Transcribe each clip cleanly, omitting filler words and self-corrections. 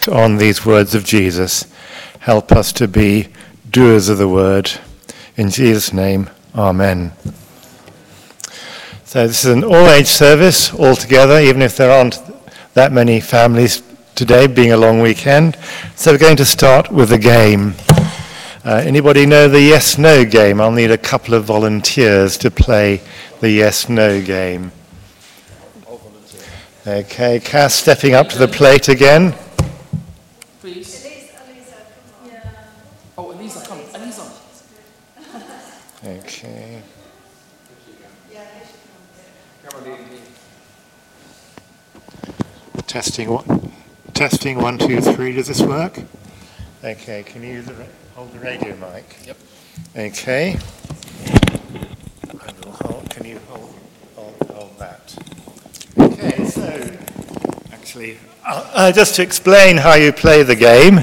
reflect on these words of Jesus. Help us to be doers of the word. In Jesus' name, amen. So this is an all-age service altogether, even if there aren't that many families today, being a long weekend. So we're going to start with a game. Anybody know the yes-no game? I'll need a couple of volunteers to play the yes-no game. Okay, Cass stepping up to the plate again. Please. Elisa, come on. Oh, Elisa, come. Elisa. Okay. Testing 1, 2, 3. Does this work? Okay. Can you hold the radio mic? Yep. Okay. Can you hold that? Okay. So, actually, just to explain how you play the game,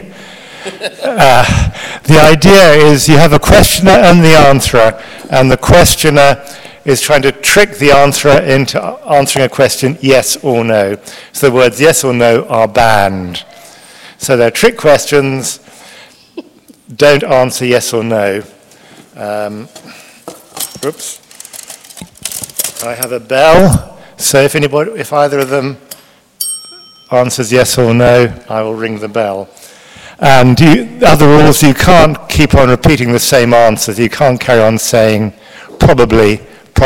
the idea is you have a questioner and the answerer, and the questioner is trying to trick the answerer into answering a question yes or no. So the words yes or no are banned. So they're trick questions. Don't answer yes or no. Oops. I have a bell. So if either of them answers yes or no, I will ring the bell. And other rules, you can't keep on repeating the same answers. You can't carry on saying probably.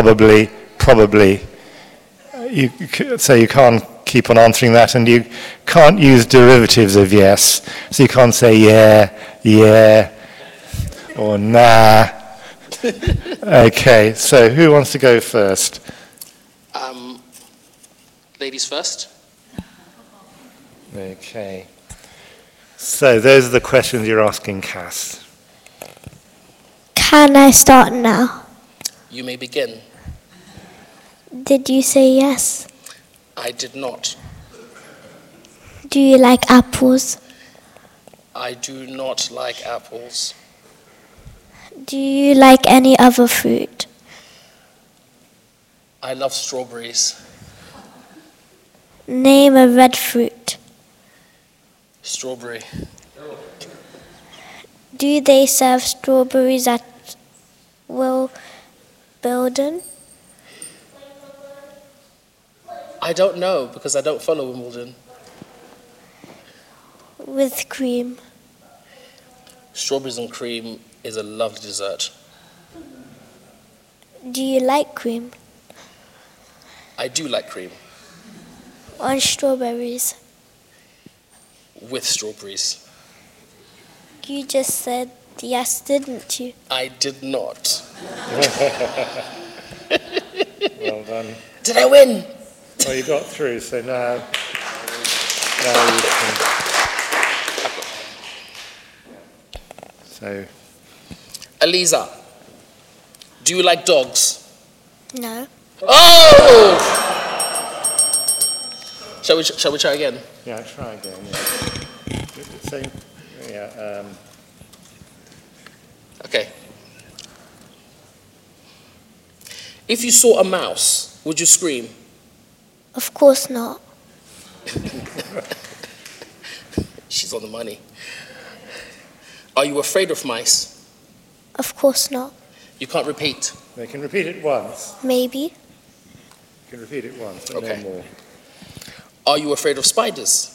So you can't keep on answering that, and you can't use derivatives of yes. So you can't say yeah, or nah. Okay, so who wants to go first? Ladies first. Okay. So those are the questions you're asking Cass. Can I start now? You may begin. Did you say yes? I did not. Do you like apples? I do not like apples. Do you like any other fruit? I love strawberries. Name a red fruit. Strawberry. Do they serve strawberries at Wimbledon? I don't know because I don't follow Wimbledon. With cream. Strawberries and cream is a lovely dessert. Do you like cream? I do like cream. On strawberries. With strawberries. You just said yes, didn't you? I did not. Well done. Did I win? Well, you got through, so now you can. So, Elisa, do you like dogs? No. Oh! Shall we try again? yeah, try again. Yeah. Same. Yeah. Okay. If you saw a mouse, would you scream? Of course not. She's on the money. Are you afraid of mice? Of course not. You can't repeat. They can repeat it once. Maybe. You can repeat it once, but Okay. no more. Are you afraid of spiders?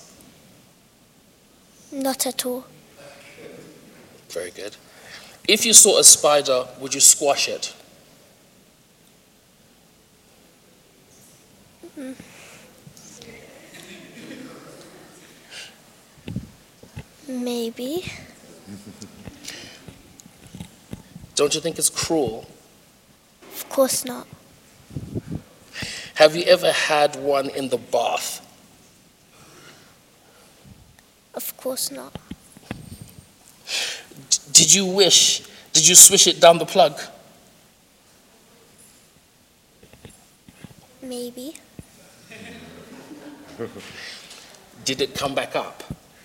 Not at all. Very good. If you saw a spider, would you squash it? Maybe. Don't you think it's cruel? Of course not. Have you ever had one in the bath? Of course not. Did you swish it down the plug? Maybe. Did it come back up?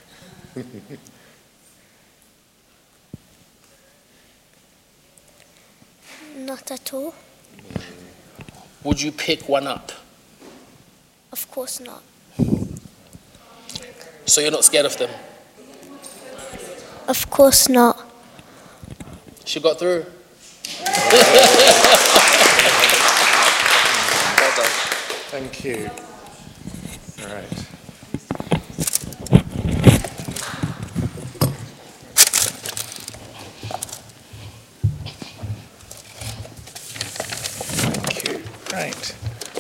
Not at all. Would you pick one up? Of course not. So you're not scared of them? Of course not. She got through. Well done. Thank you. All right. Thank you. Right.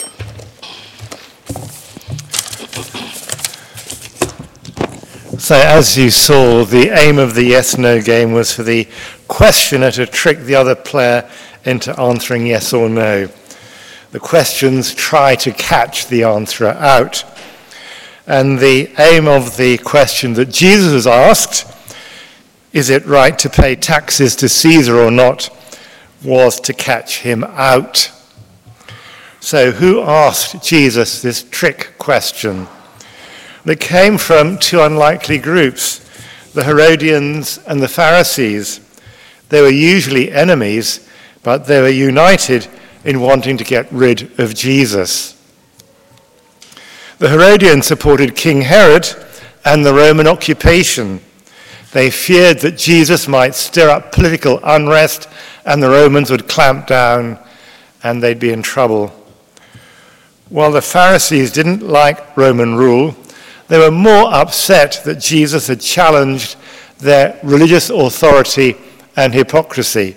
So as you saw, the aim of the yes-no game was for the questioner to trick the other player into answering yes or no. The questions try to catch the answerer out. And the aim of the question that Jesus asked, is it right to pay taxes to Caesar or not, was to catch him out. So who asked Jesus this trick question? It came from two unlikely groups, the Herodians and the Pharisees. They were usually enemies, but they were united in wanting to get rid of Jesus. The Herodians supported King Herod and the Roman occupation. They feared that Jesus might stir up political unrest and the Romans would clamp down and they'd be in trouble. While the Pharisees didn't like Roman rule, they were more upset that Jesus had challenged their religious authority and hypocrisy.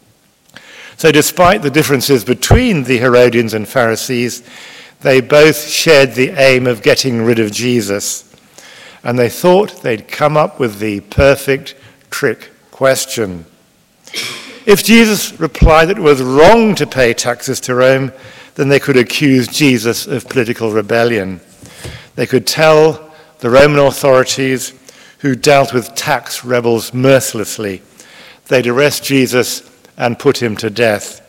So despite the differences between the Herodians and Pharisees, they both shared the aim of getting rid of Jesus. And they thought they'd come up with the perfect trick question. If Jesus replied that it was wrong to pay taxes to Rome, then they could accuse Jesus of political rebellion. They could tell the Roman authorities, who dealt with tax rebels mercilessly, they'd arrest Jesus and put him to death.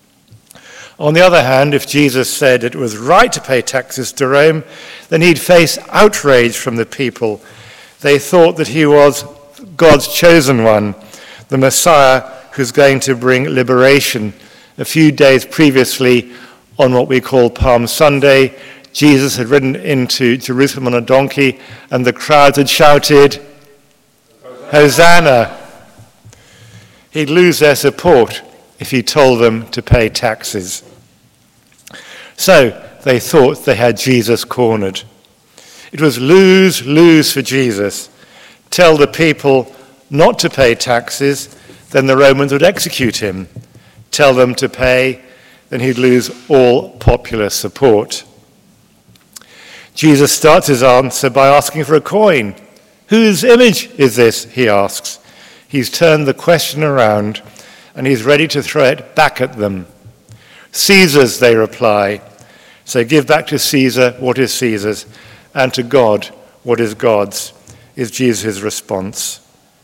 On the other hand, if Jesus said it was right to pay taxes to Rome, then he'd face outrage from the people. They thought that he was God's chosen one, the Messiah who's going to bring liberation. A few days previously, on what we call Palm Sunday, Jesus had ridden into Jerusalem on a donkey, and the crowds had shouted, "Hosanna!" He'd lose their support if he told them to pay taxes. So they thought they had Jesus cornered. It was lose for Jesus. Tell the people not to pay taxes, then the Romans would execute him. Tell them to pay, then he'd lose all popular support. Jesus starts his answer by asking for a coin. Whose image is this, he asks. He's turned the question around, and he's ready to throw it back at them. Caesar's, they reply. So give back to Caesar what is Caesar's, and to God what is God's, is Jesus' response.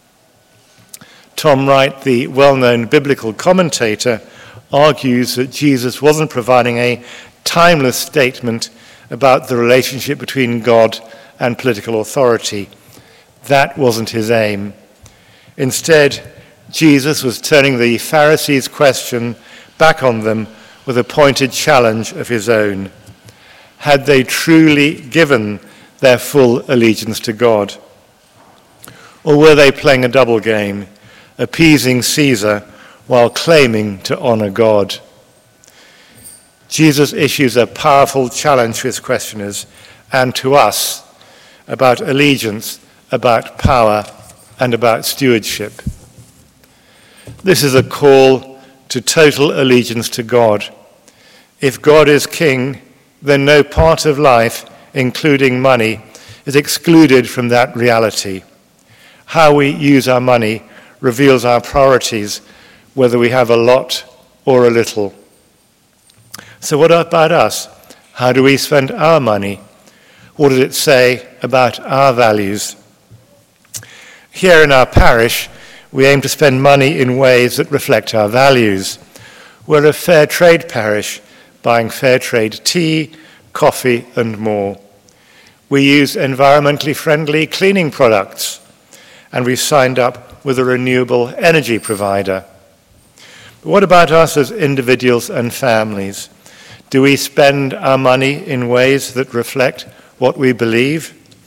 Tom Wright, the well-known biblical commentator, argues that Jesus wasn't providing a timeless statement about the relationship between God and political authority. That wasn't his aim. Instead, Jesus was turning the Pharisees' question back on them with a pointed challenge of his own. Had they truly given their full allegiance to God? Or were they playing a double game, appeasing Caesar while claiming to honor God? Jesus issues a powerful challenge to his questioners and to us about allegiance, about power, and about stewardship. This is a call to total allegiance to God. If God is king, then no part of life, including money, is excluded from that reality. How we use our money reveals our priorities, whether we have a lot or a little. So what about us? How do we spend our money? What does it say about our values? Here in our parish, we aim to spend money in ways that reflect our values. We're a fair trade parish, buying fair trade tea, coffee, and more. We use environmentally friendly cleaning products, and we've signed up with a renewable energy provider. But what about us as individuals and families? Do we spend our money in ways that reflect what we believe?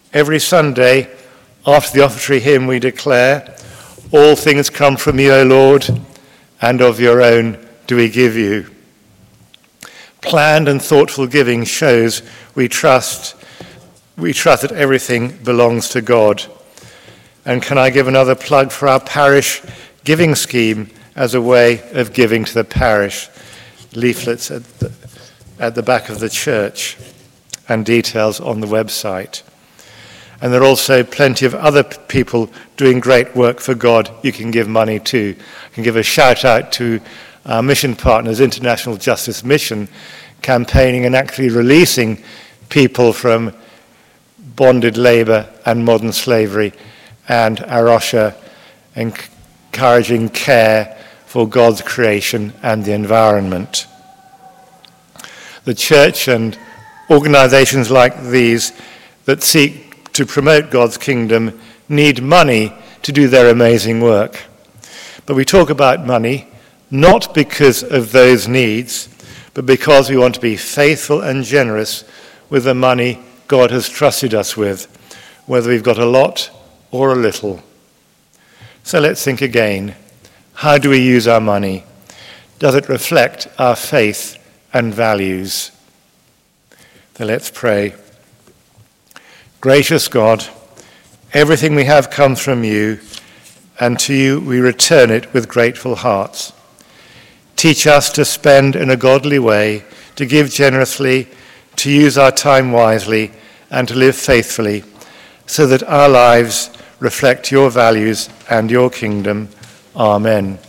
Every Sunday, after the offertory hymn, we declare, "All things come from you, O Lord, and of your own do we give you." Planned and thoughtful giving shows we trust that everything belongs to God. And can I give another plug for our parish giving scheme as a way of giving to the parish? Leaflets at the back of the church and details on the website. And there are also plenty of other people doing great work for God you can give money to. I can give a shout out to our mission partners, International Justice Mission, campaigning and actually releasing people from bonded labor and modern slavery, and Arosha encouraging care for God's creation and the environment. The church and organizations like these that seek to promote God's kingdom need money to do their amazing work. But we talk about money not because of those needs, but because we want to be faithful and generous with the money God has trusted us with, whether we've got a lot or a little. So let's think again. How do we use our money? Does it reflect our faith and values? So let's pray. Gracious God, everything we have comes from you, and to you we return it with grateful hearts. Teach us to spend in a godly way, to give generously, to use our time wisely, and to live faithfully, so that our lives reflect your values and your kingdom. Amen.